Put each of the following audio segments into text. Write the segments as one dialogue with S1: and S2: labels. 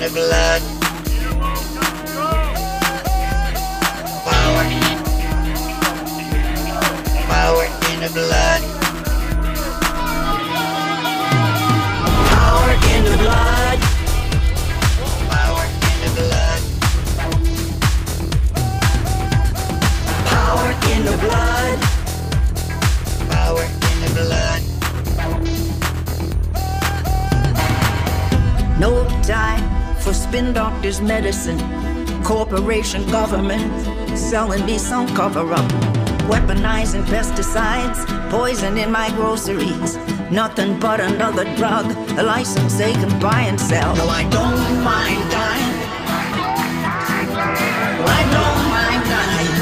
S1: the blood. Power. Power in the blood.
S2: Power in the blood.
S1: Power in the blood.
S2: Power in the blood.
S1: Power in the blood.
S2: No time for spin doctors' medicine. Corporation government selling me some cover-up. Weaponizing pesticides, poison in my groceries. Nothing but another drug, a license they can buy and sell. No, I don't mind dying. I don't mind dying.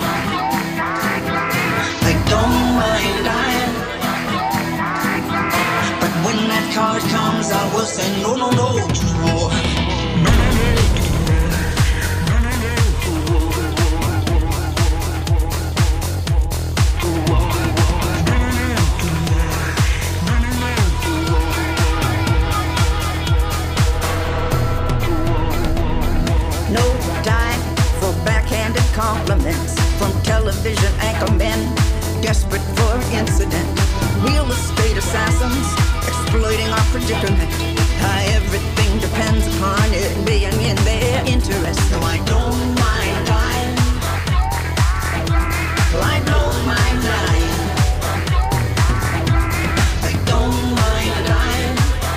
S2: I don't mind dying. But when that card comes, I will say no, no, no to war. No, no, no. Compliments from television anchormen, desperate for incident. Real estate assassins exploiting our predicament. Everything depends upon it being in their interest. No, I don't mind dying. I don't mind dying. I don't mind dying.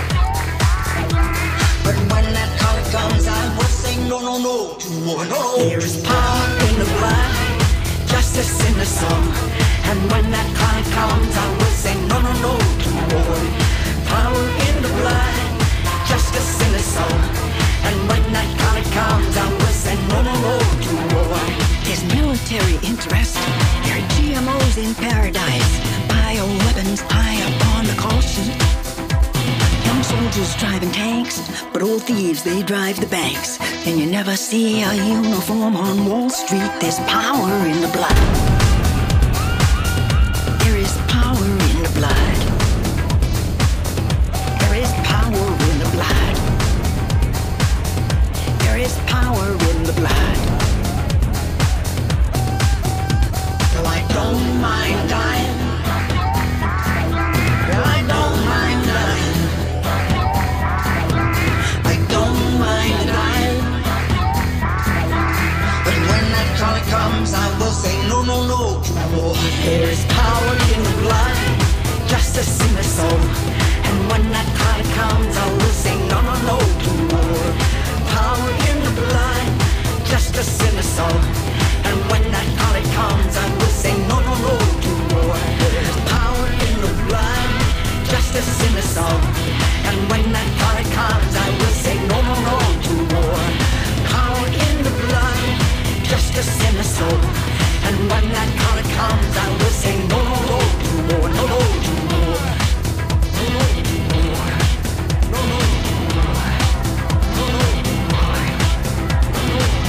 S2: But when that call comes, I will say no, no, no to war. No, there is power in the blood, justice in the soul. And when that call comes, I will say no, no, no to war. Power in the blood, justice in the soul. And when that call comes, I will say no, no, no to war. There's military interest. There are GMOs in paradise. Bioweapons high upon the call sheet. Young soldiers driving tanks, but old thieves, they drive the banks. And you never see a uniform on Wall Street. There's power in the blood. There is power in the blood. There is power in the blood. There is power in the blood. No, I don't mind dying. I don't mind dying. I don't mind dying. But when that call comes, I will say no, no, no to war. There is power in the blood, justice in the soul. And when that call comes, I will say no, no, no to war. Power in the blood, justice in the soul. And when that call comes, I will say no, no, no to war. There is power in the blood, justice in the soul. And when that call comes, I will say no, no, no to war. Power in the blood, justice in the soul. And when that call comes, I will say no, no, no to war. No, no to war. No, no to war. No, no to war. No, no to war. No, no to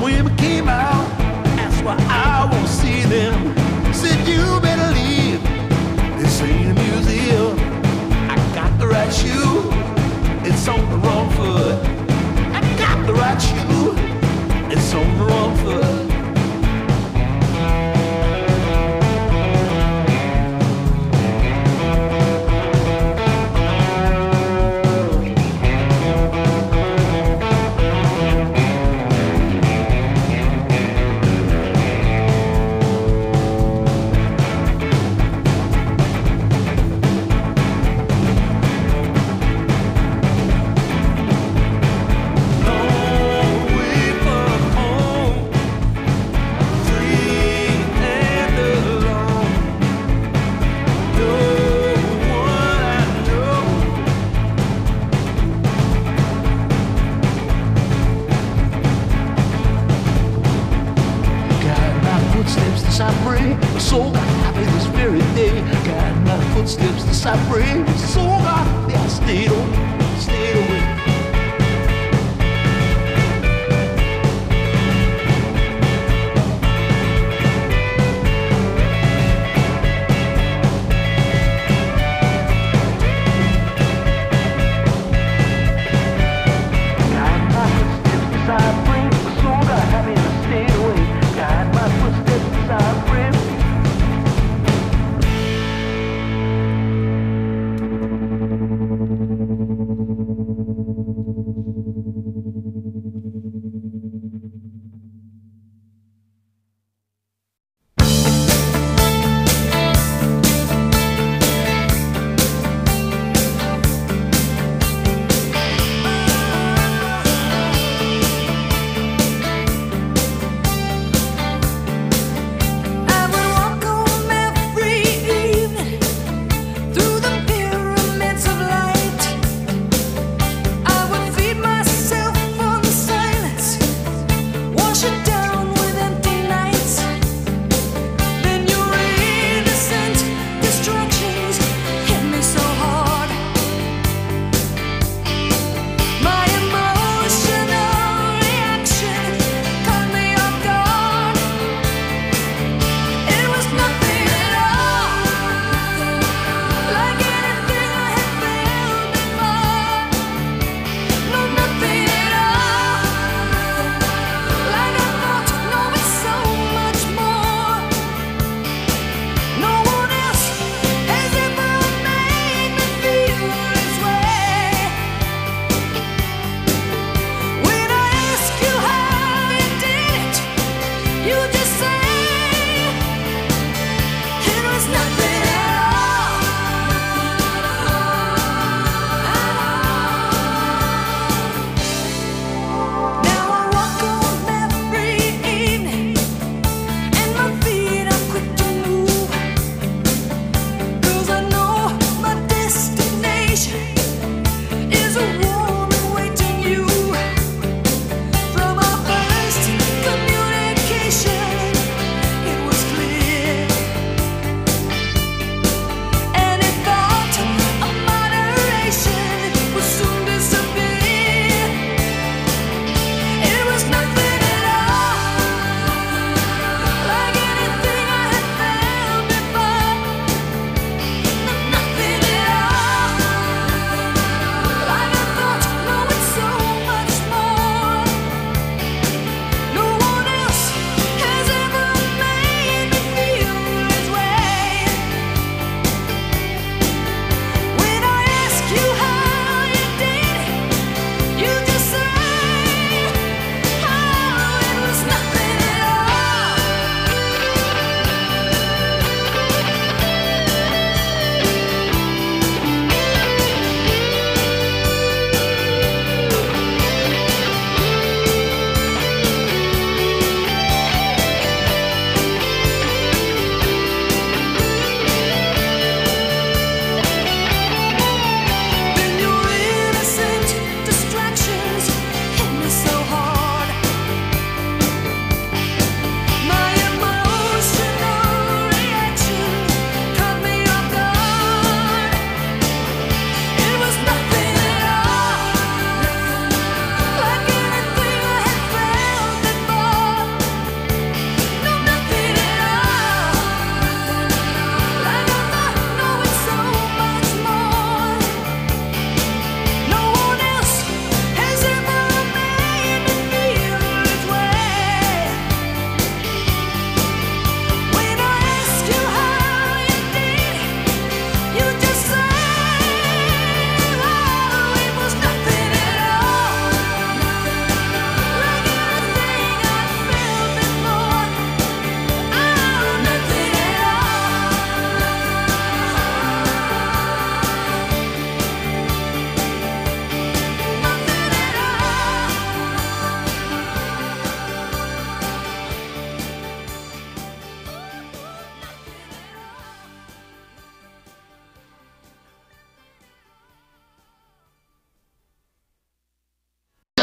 S3: women came out, asked why I won't see them. Said you better leave, this ain't a museum. I got the right shoe, it's on the wrong foot. I got the right shoe, it's on the wrong foot. Footsteps to separate, so I stayed away. Thank you.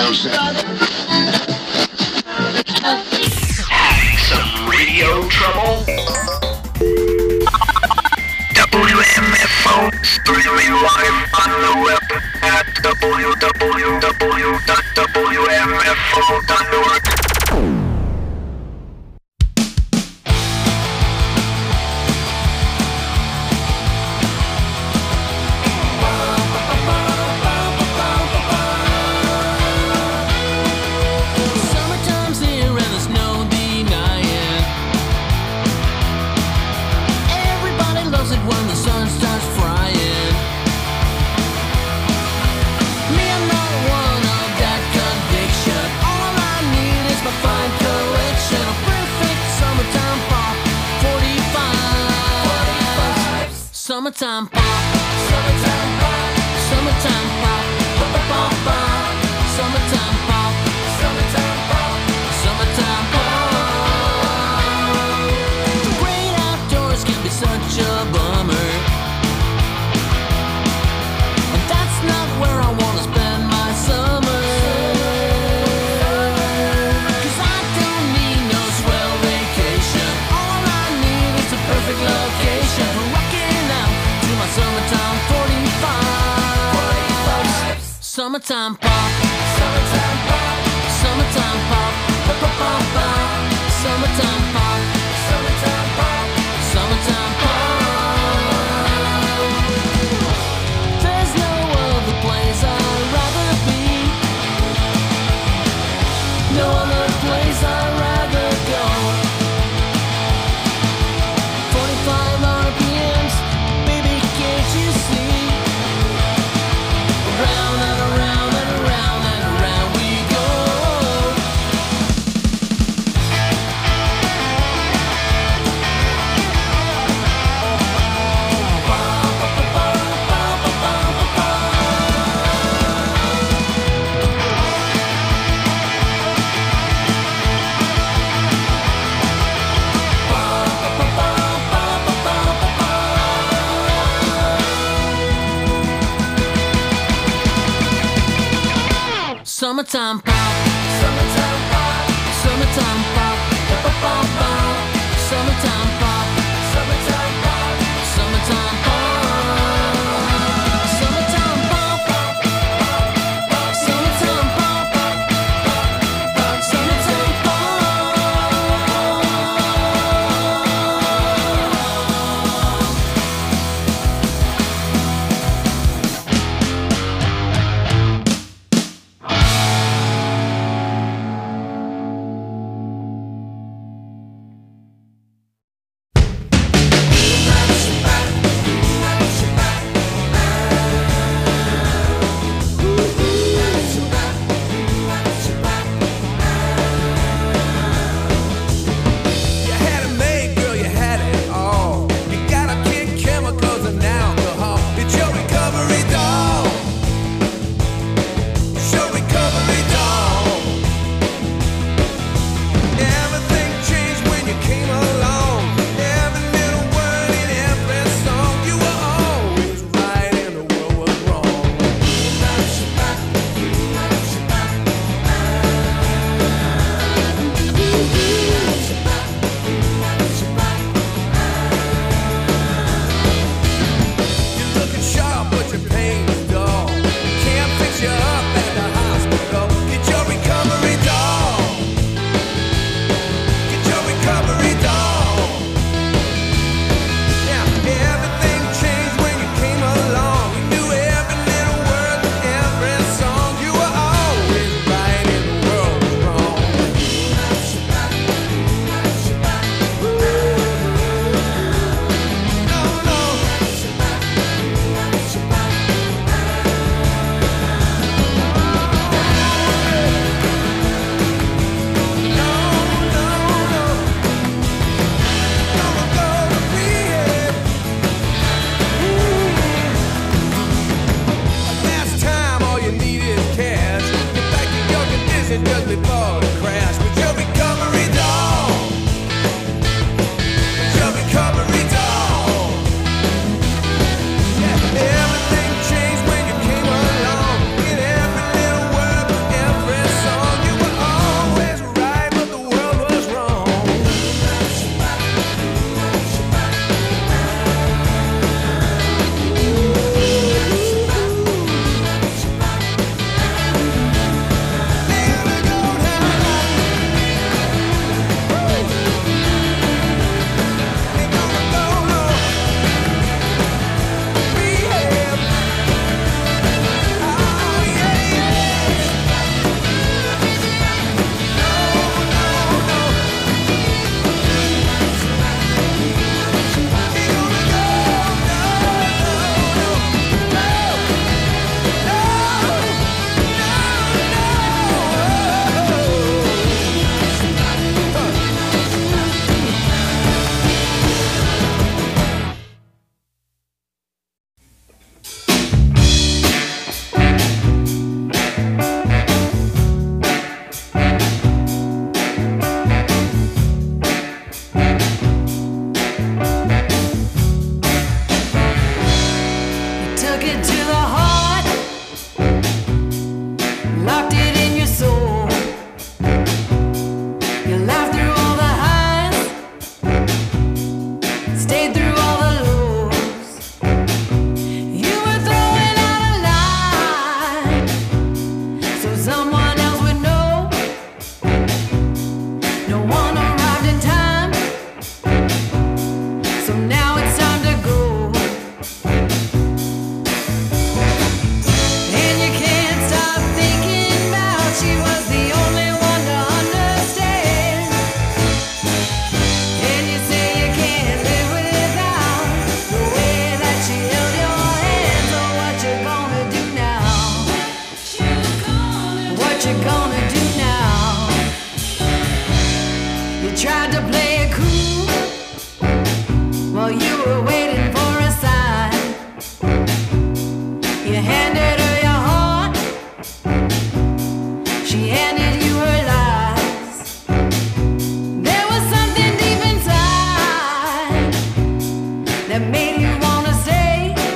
S4: Having some radio trouble? WMFO streaming live on the web at www.wmfo.org.
S2: Summertime pop, summertime pop, summertime pop, pop, pop, pop, pop. Summertime pop, summertime pop, summertime pop. The great outdoors can be such a bummer, and that's not where I wanna spend my summer. 'Cause I don't need no swell vacation. All I need is a perfect location for rocking out to my summertime 45. Summertime pop, summertime pop, summertime pop, pop, pop, pop, pop. Summertime pop, summertime pop, summertime pop. There's no other place I'd rather be, no other place I'd rather go. 45 RPMs, baby, can't you see? Round and around and around and around we go. Summertime pop, summertime pop, summertime pop, pop, pop, pop, pop. Summertime pop, summertime pop, summertime pop. Summertime pop, summertime pop, summertime
S3: You had it made, girl, you had it all. You got a kick, chemicals and alcohol. It's your recovery doll. It's your recovery doll. Everything changed when you came along. Every little word in every song. You were always right and the world was wrong. You're looking sharp, but your pain is dull. Can't fix you up at the hospital. Get your recovery doll. Get your recovery doll. Yeah, everything changed when you came along. You knew every little word to every song. You were always right and the world was wrong. No, no. Last time all you need is cash. Get back to your condition just before the crash. With your recovery doll. With your recovery doll. Yeah, everything changed when you came along. In every little word, every
S2: No one arrived in time, so now it's time to go. And you can't stop thinking about she was the only one to understand. And you say you can't live without the way that she held your hand. So what you gonna do now? What you gonna do now? You tried to play it cool while you were waiting for a sign. You handed her your heart, she handed you her lies. There was something deep inside that made you wanna stay.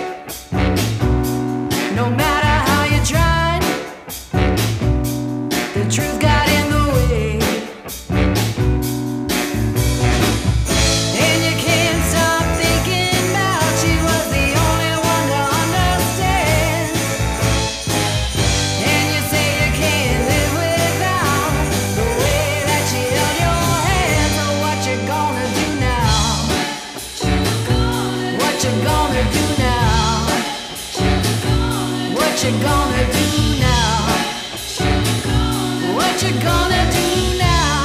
S2: No matter how you tried, the truth got in the way. And you can't stop thinking about she was the only one to understand. And you say you can't live without the way that she held your hand. So what you gonna do now? What you gonna do now? What you gonna do now? What you gonna do now?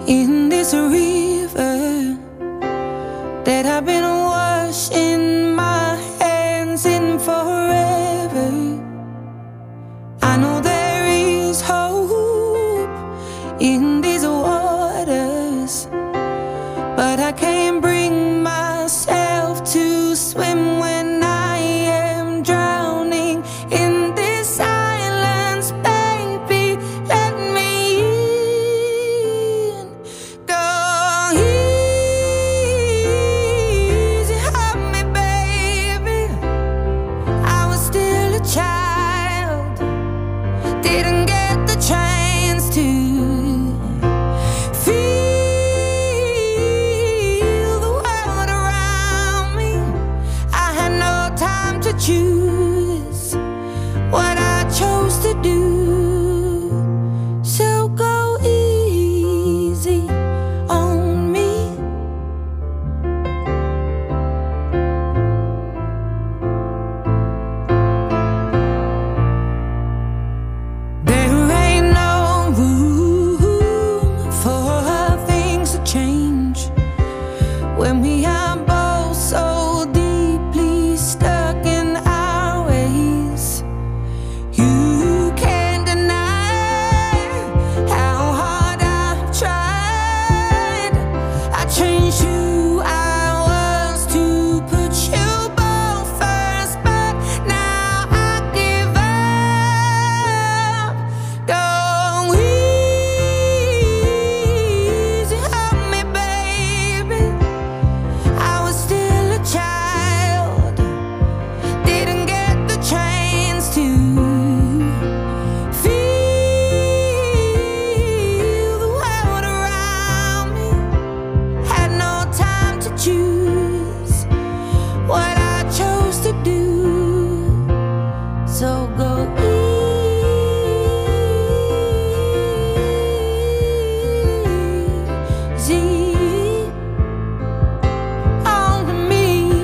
S5: in this river that I've been washing my hands in forever. I know there is hope in these waters, but I can't bring myself to swim when I am drowning in this silence. Baby, let me in. Go easy on me, baby. I was still a child, didn't get the chance to feel the world around me. I had no time to choose what I chose to do. So go easy on me. There ain't no room for things to change when we are both so deeply stuck in our ways. You can't deny how hard I've tried. I changed who I was to put you both first, but now I give up. Go easy on me, baby. I was still a child, didn't get the chance to feel the world around me. Had no time to choose what I chose to do. So go easy on me.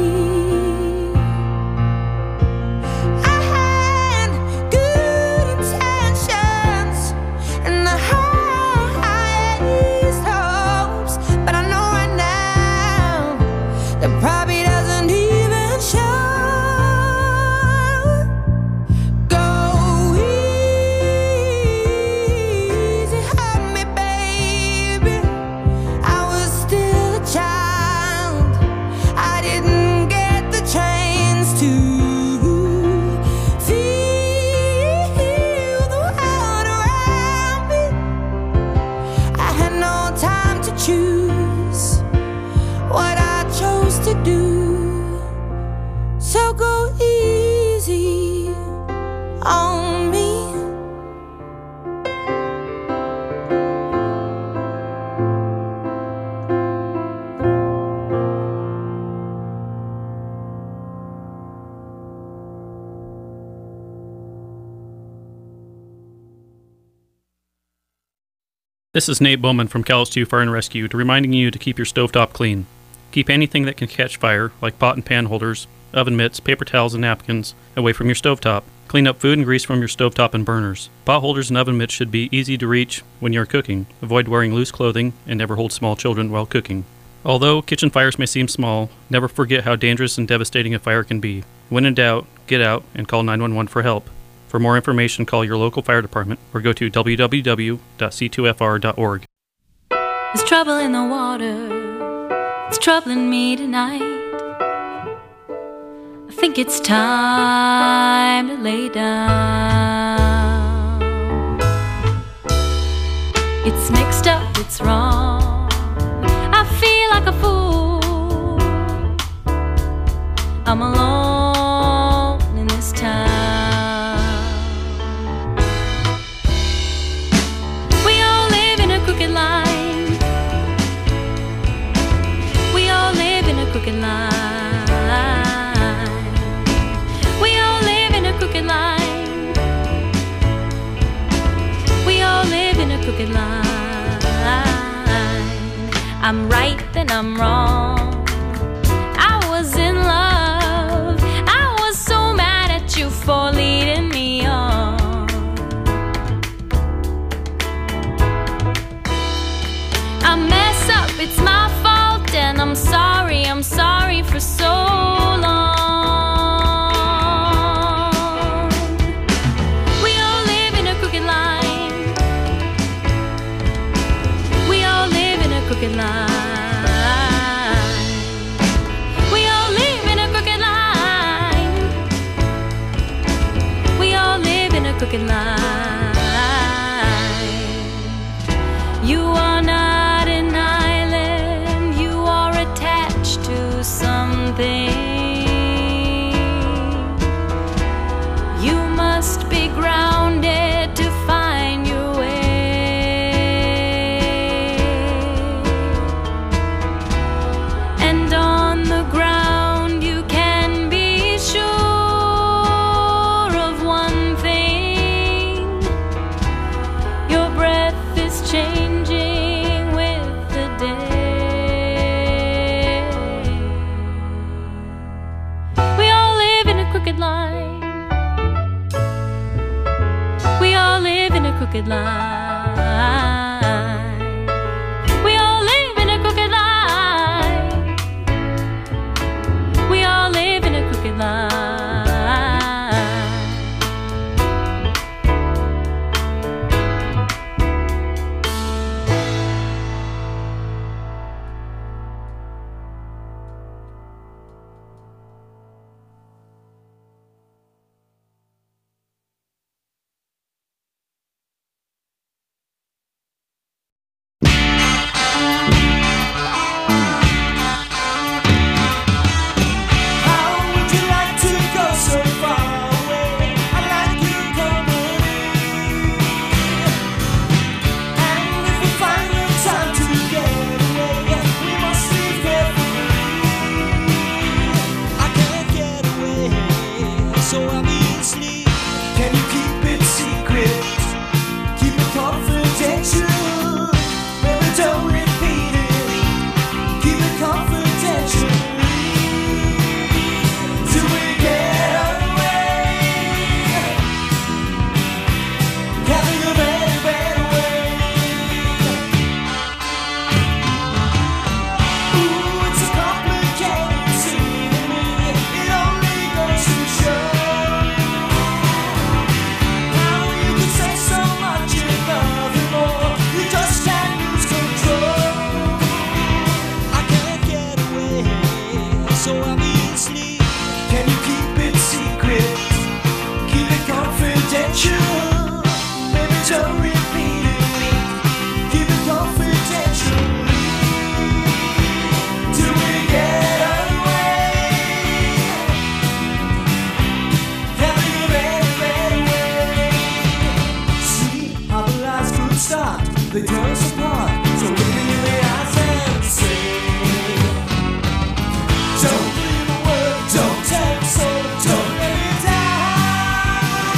S5: I had good intentions and the highest hopes, but I know right now that probably doesn't even show. Go easy on me, baby. I was still a child, I didn't get the chance to feel the world around me. I had no time to choose what I chose to do. So go easy on me.
S6: This is Nate Bowman from Kalamazoo Fire and Rescue, reminding you to keep your stovetop clean. Keep anything that can catch fire, like pot and pan holders, oven mitts, paper towels, and napkins, away from your stovetop. Clean up food and grease from your stovetop and burners. Pot holders and oven mitts should be easy to reach when you're cooking. Avoid wearing loose clothing and never hold small children while cooking. Although kitchen fires may seem small, never forget how dangerous and devastating a fire can be. When in doubt, get out and call 911 for help. For more information, call your local fire department or go to www.c2fr.org.
S7: There's trouble in the water, it's troubling me tonight. I think it's time to lay down. It's mixed up, it's wrong, I feel like a fool. I'm alone in this town. We all live in a crooked line. We all live in a crooked line. We all live in a crooked line. We all live in a crooked line. I'm right, then I'm wrong. I was in love. I was so mad at you for leading me on. I'm it's my fault, and I'm sorry for so long. We all live in a crooked line. We all live in a crooked line. We all live in a crooked line. We all live in a crooked line. You are not an island, you are attached to something. You must be grounded to find your way. And on the ground you can be sure of one thing: your breath is changing with the day. We all live in a crooked line. We all live in a crooked line. We all live in a crooked line. We all live in a crooked line.
S2: How would you like to go so far away? I'd like you coming in. And if we find the time to get away, we must leave carefully. I can't get away, so obviously. Can you keep it secret? Keep it confidential. Baby, don't repeat it. Keep it confidential. Till we get away, having a very bad way. Ooh, it's a complicated scene to me. It only goes to show how you can say so much and nothing more. You just can't lose control. I can't get away, so obviously. Can you keep it secret? Keep it confidential. Baby, don't repeat it. Keep it confidential. Till we get away, having a very bad way. See how the lies could start. They tear us apart. So look me in the eyes and say, don't believe a word, don't tell me so, don't let me down.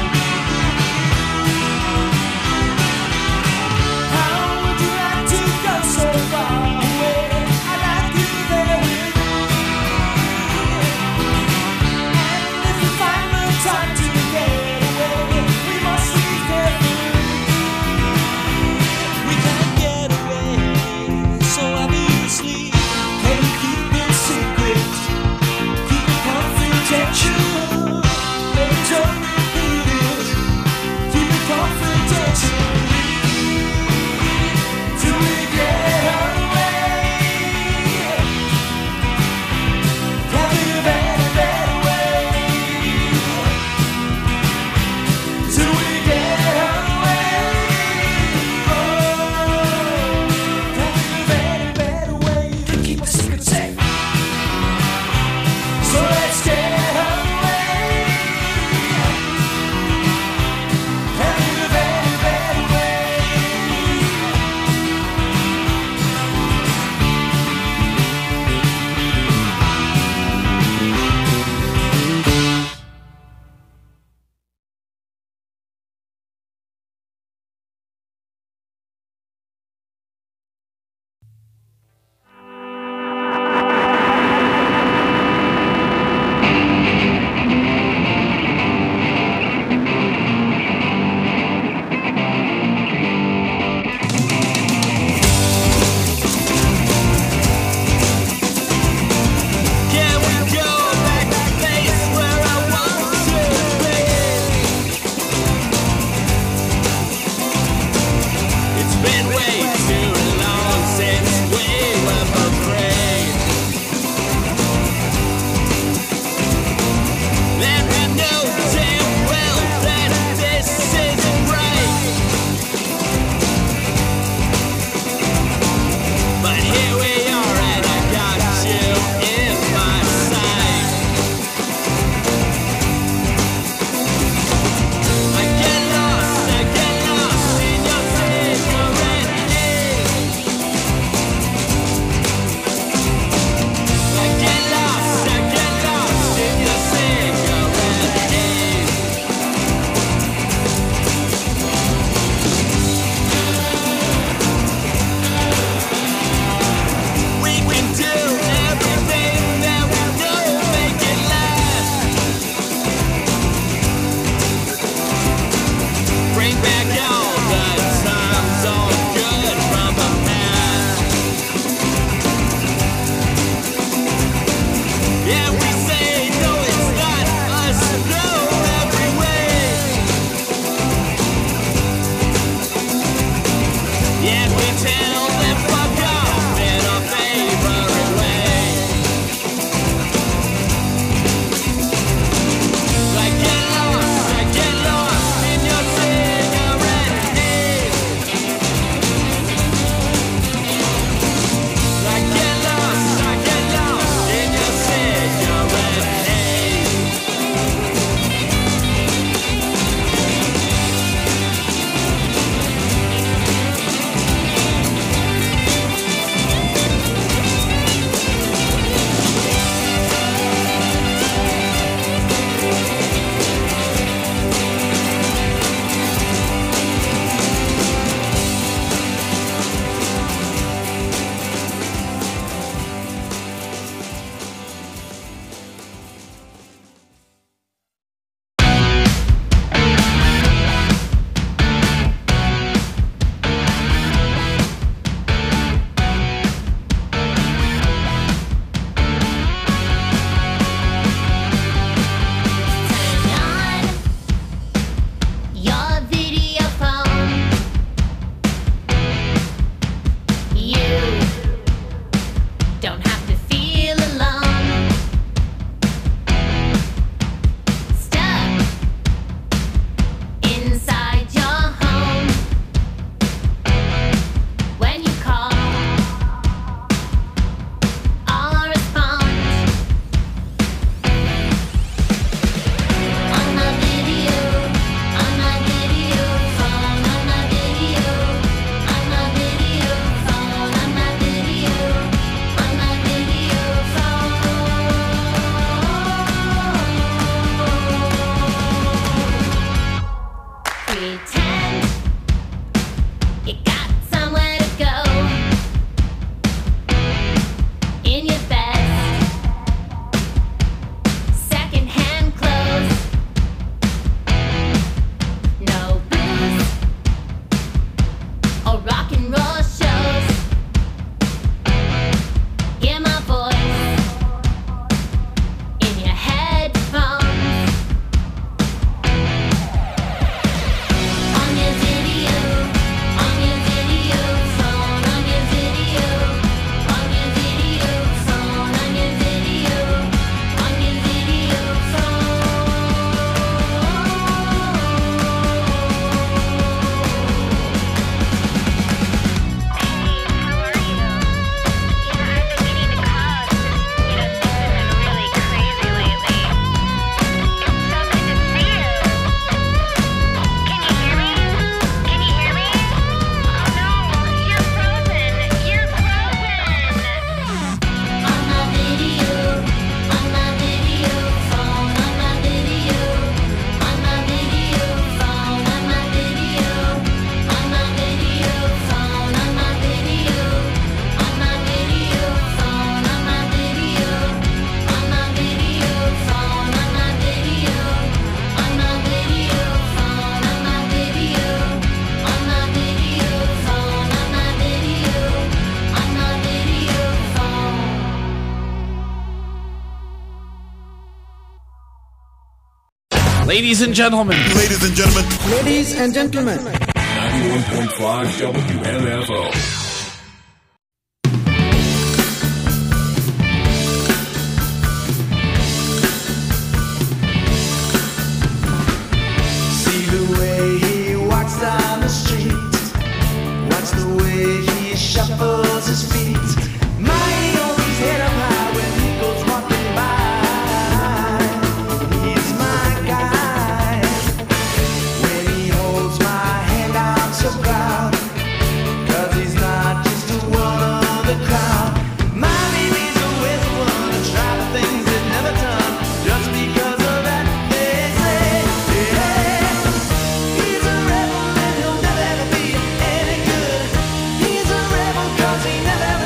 S2: How would you like to go
S8: Yet we tell them fuck off in a favorite way. Like get lost in your cigarette haze. Like get lost in your cigarette haze.
S7: Your video phone. You don't have to feel alone. Stuck inside your home. When you call or respond on my video phone, on my video phone, on my video phone. Pretend you got somewhere to go in your best secondhand clothes. No booze or rock and roll shows. Hear my voice in your headphones. On your video phone, on your video phone, on your video
S9: Ladies and gentlemen.
S3: Ladies and gentlemen.
S10: Ladies and gentlemen.
S11: 91.5 WMFO.
S2: See the way he walks down the street. Watch the way he shuffles his feet. Mighty always head up high when he goes walking by. He's my guy. When he holds my hand out so proud. 'Cause he's not just one of the crowd. My baby's always the one to try the things they've never done. Just because of that they say, yeah. He's a rebel and he'll never ever be any good. He's a rebel 'cause he never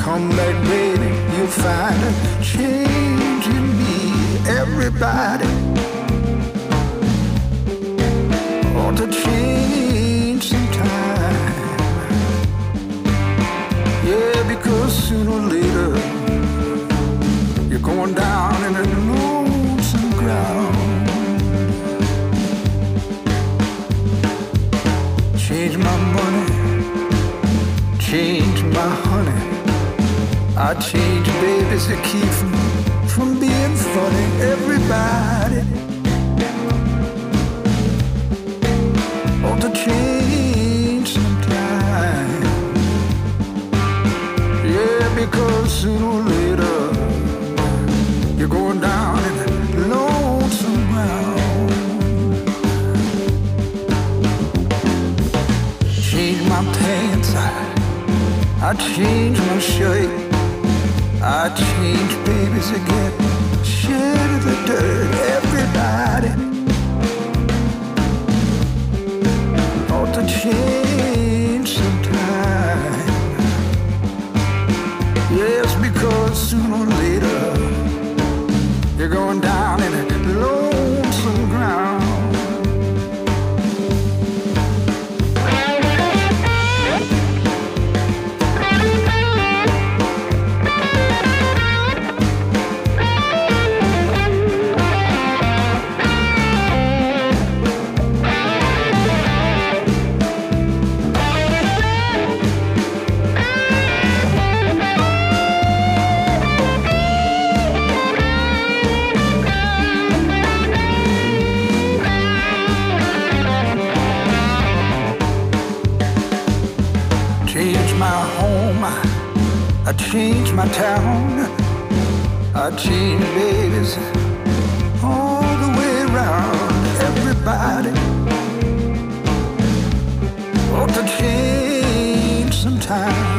S3: come back, baby, you'll find a change in me. Everybody ought to change sometime. Yeah, because sooner or later you're going down in a lonesome ground. Change my money, change my honey. I change babies to keep from being funny. Everybody ought to change sometime. Yeah, because sooner or later you're going down in a lonesome ground. Change my pants, I change my shirt. I change babies again, shed the dirt. Everybody ought to change sometime. Yes, because sooner or later you're going down in a lonesome ground. I change my town, I change babies all the way around. Everybody ought to change sometime.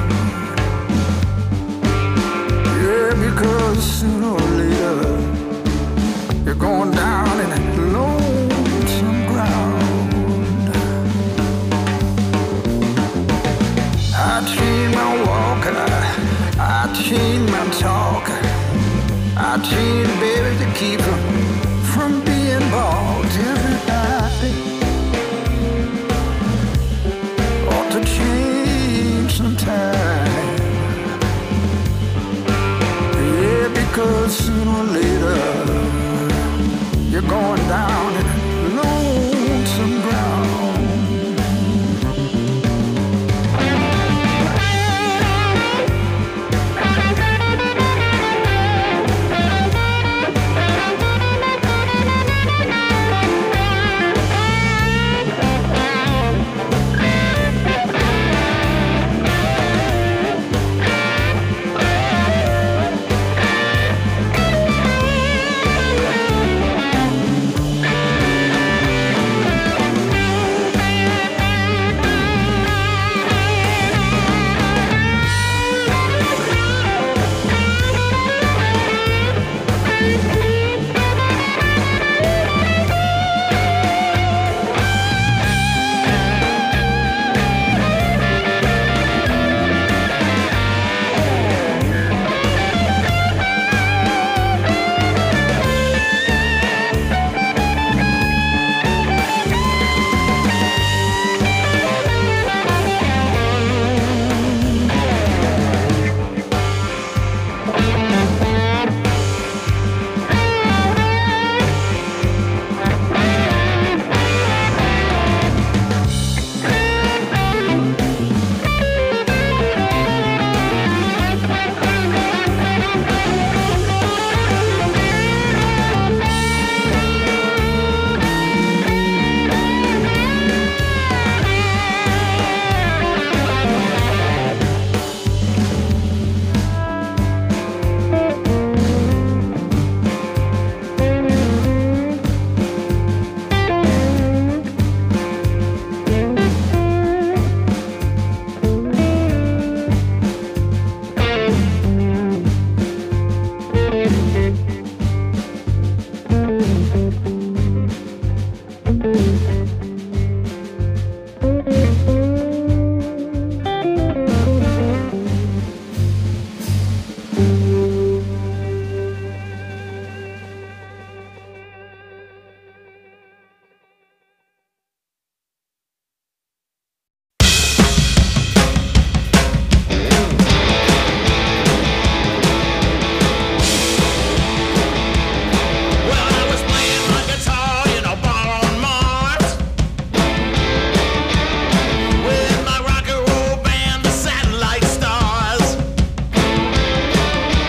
S3: Yeah, because sooner or later you're going down in a lonesome ground. I change my walk, I change my talk, I change baby to keep from being bought. Everybody ought to change sometime. Yeah, because sooner or later you're going down in lonesome ground.
S8: With my rock and roll band, the satellite stars.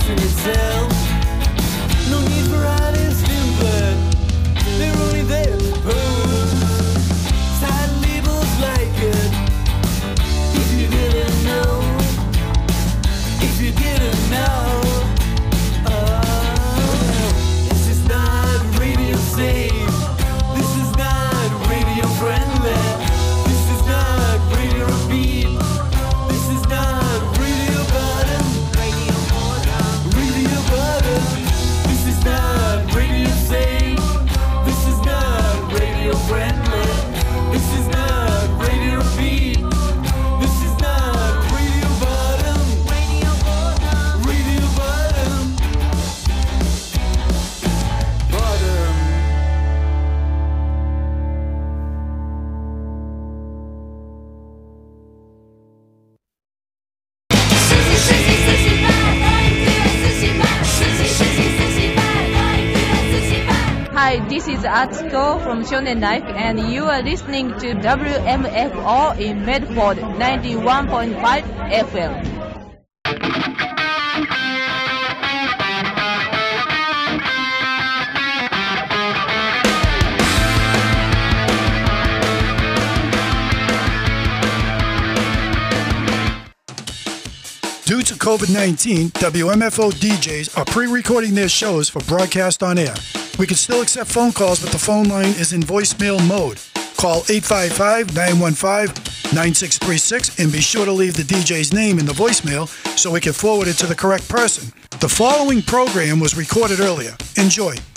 S10: in itself. No need for hiding still, but they're only there to pose. Side labels like it. If you didn't know, if you didn't know, this is not radio safe. This is not radio friendly. This is not radio repeat. This is not radio button. Radio button. This is not radio safe. This is not radio friendly. This is not radio repeat. This is not radio button. Radio button. Bottom.
S12: Hi, this is Atsuko from Shonen Life, and you are listening to WMFO in Medford 91.5 FM.
S13: Due to COVID-19, WMFO DJs are pre-recording their shows for broadcast on air. We can still accept phone calls, but the phone line is in voicemail mode. Call 855-915-9636 and be sure to leave the DJ's name in the voicemail so we can forward it to the correct person. The following program was recorded earlier. Enjoy.